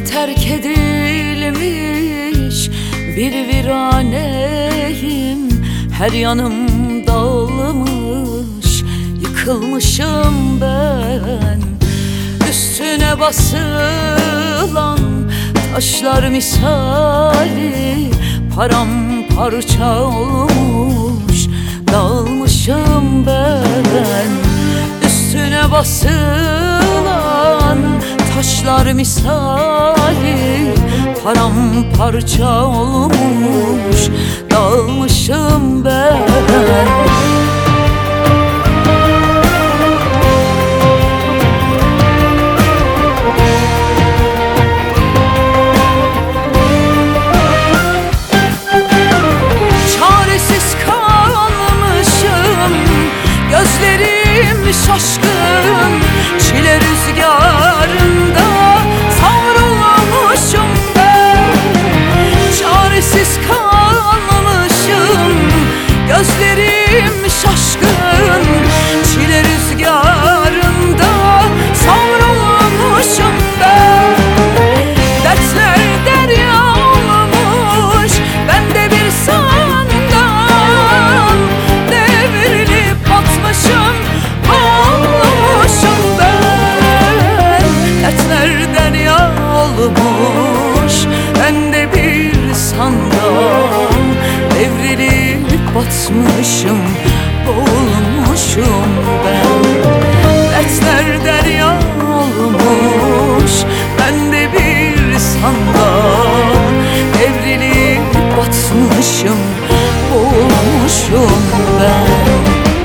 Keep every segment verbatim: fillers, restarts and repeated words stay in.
terk edilmiş bir viraneyim. Her yanım dağılmış, yıkılmışım ben. Üstüne basılan taşlar misali paramparça olmuş, dağılmışım ben. Üstüne basılan taşlar misali paramparça olmuş, dağılmışım ben. Gözlerim şaşkın, çile rüzgarında savrulmuşum ben. Çaresiz kalmışım, gözlerim şaşkın, çile rüzgarında savrulmuşum ben. Dertler derya olmuş, ben de bir sandal devrilip batmışım, boğulmuşum ben. Dertler derya olmuş, ben de bir sandal devrilip batmışım, boğulmuşum ben. Dertler derya olmuş, ben de bir sandal devrilip batmışım, boğulmuşum ben.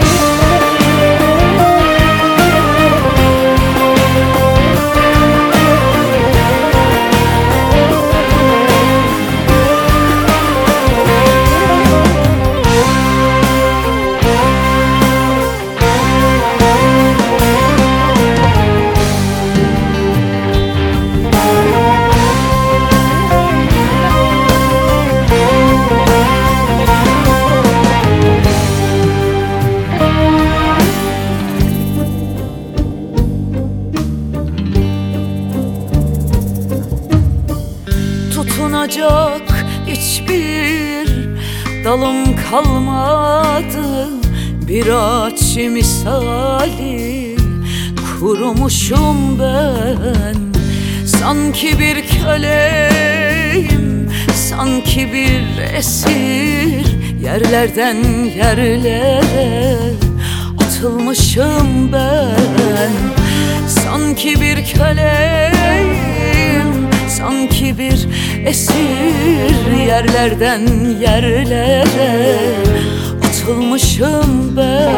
Tutunacak hiçbir dalım kalmadı, bir ağaç misali kurumuşum ben. Sanki bir köleyim, sanki bir esir, yerlerden yerlere atılmışım ben. Sanki bir köleyim, sanki bir esir, yerlerden yerlere atılmışım ben.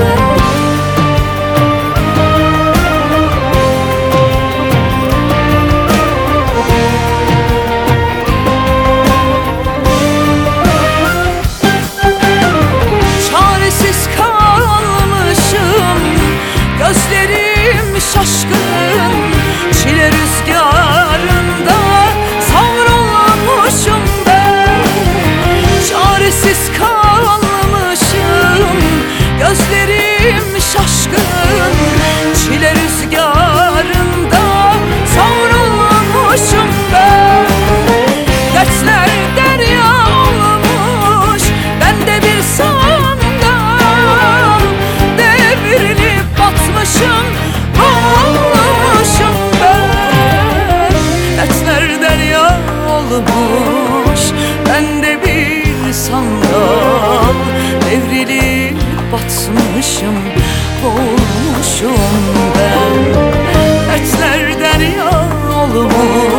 Çaresiz kalmışım, gözlerim şaşkın, çile rüzgarında savrulmuşum ben. Çaresiz kalmışım, gözlerim şaşkın, çile rüzgarında savrulmuşum ben. Dertler derya olmuş, ben de bir sandal devrilip batmışım, boğulmuşum ben. Dertler derya olmuş, ben de bir sandal devrilip batmışım, boğulmuşum ben. Dertler derya olmuş,